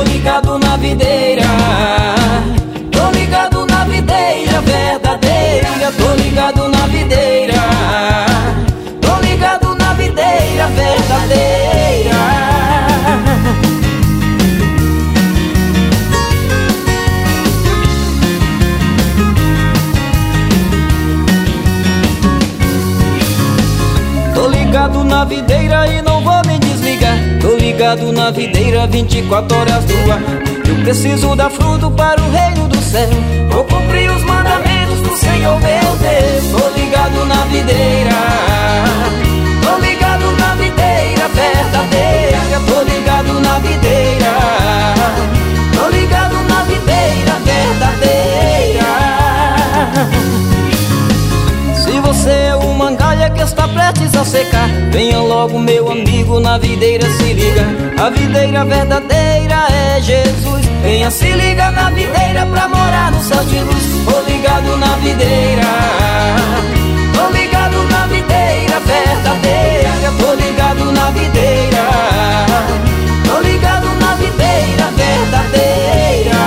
Tô ligado na videira, tô ligado na videira verdadeira. Tô ligado na videira, tô ligado na videira verdadeira. Tô ligado na videira e não vou nem desligar. Tô ligado na videira 24 horas do ar. Eu preciso dar fruto para o reino do céu. Vou cumprir os mandamentos do Senhor meu Deus. Tô ligado na videira, tô ligado na videira verdadeira. Tô ligado na videira, tô ligado na videira verdadeira. Se você é uma galha que está prestes a secar, venha logo meu amigo, na videira se liga. A videira verdadeira é Jesus. Venha se liga na videira pra morar no céu de luz. Tô ligado na videira, tô ligado na videira verdadeira. Tô ligado na videira, tô ligado na videira verdadeira.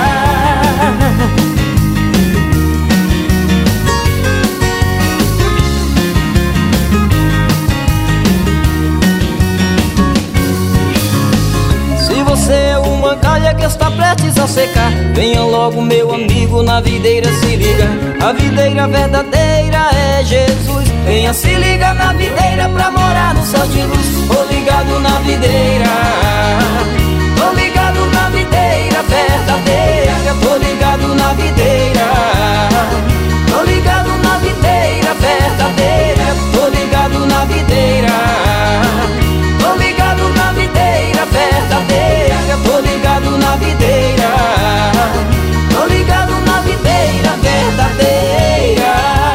Se você é uma galha que está prestes a secar, venha logo meu amigo, na videira se liga. A videira verdadeira é Jesus. Venha se liga na videira pra morar no céu de luz. Tô ligado na videira, tô ligado na videira verdadeira. Tô ligado na videira, tô ligado na videira verdadeira. Tô ligado na videira, tô ligado na videira verdadeira. Tô ligado na videira, tô ligado na videira verdadeira.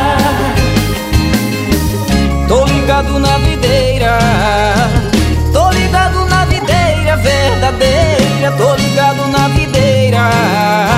Tô ligado na videira, tô ligado na videira verdadeira. Tô ligado na videira.